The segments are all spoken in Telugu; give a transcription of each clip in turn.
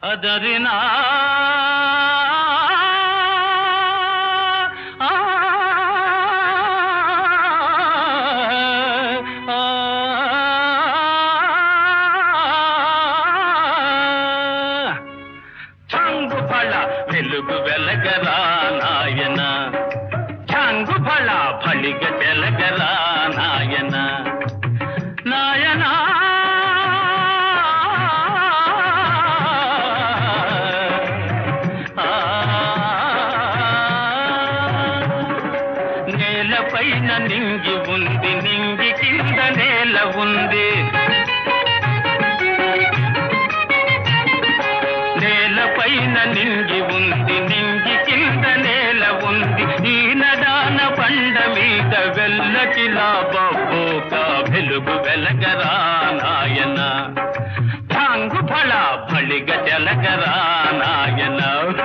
అదరినా వెలుగు వెలగరా నాయన చాంగు ఫళ ఫళిగ తెలగరా నాయన నాయన నేలపైన నింగి ఉంది నింగి కింద నేల ఉంది నేలపైన నింగి ఉంది నింగి కింద నేల ఉంది ఈనదాన బండ మీద వెల్లకిలా బొబ్బోక వెలుగు వెలగరా నాయన చాంగు ఫళ ఫళిగ తెలగరా నాయన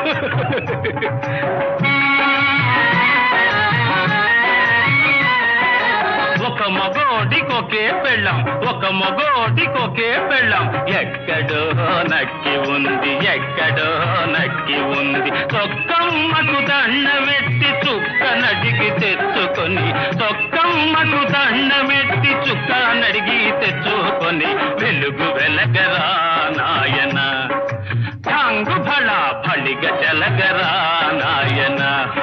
ఒక మగోడికొకే పెళ్ళం ఒక మగోడికొకే పెళ్ళం ఎక్కడో నక్కి ఉంది ఎక్కడో నక్కి ఉంది తొక్కమ్మకు దండమెట్టి చుక్క నడిగి తెచ్చుకొని తొక్కమ్మకు దండమెట్టి చుక్క నడిగి తెచ్చుకొని వెలుగు వెలగరా నాయన చాంగు ఫళ ఫళిగ తెలగరా నాయన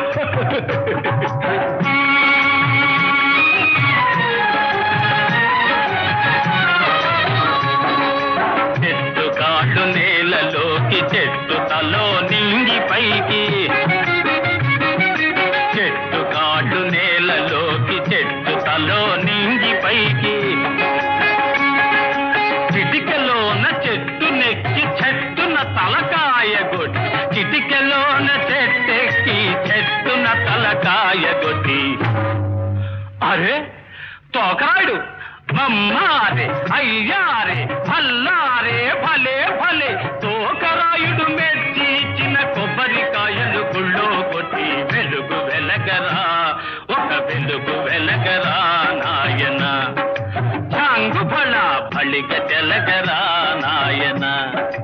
నేలలోకి చెట్టు తలో నింగి పైకి చెట్టు కాళ్ళు నేలలోకి చెట్టు తలో నింగి పైకి చిటికలోన చెట్టు నెక్కి చెట్టున తలకాయ కొట్టి చిటికలోన చెట్టెక్కి చెట్టున తలకాయ కొట్టి అరే తోకరాయుడు మమ్మారే అయ్యారే భల్లారే భలే భలే తోకరాయుడు మెచ్చి ఇచ్చిన కొబ్బరికాయలు గుళ్ళో కొట్టి వెలుగు వెలగరా ఒక వెలుగు వెలగరా నాయన చాంగు ఫళ ఫళిగ తెలగరా నాయన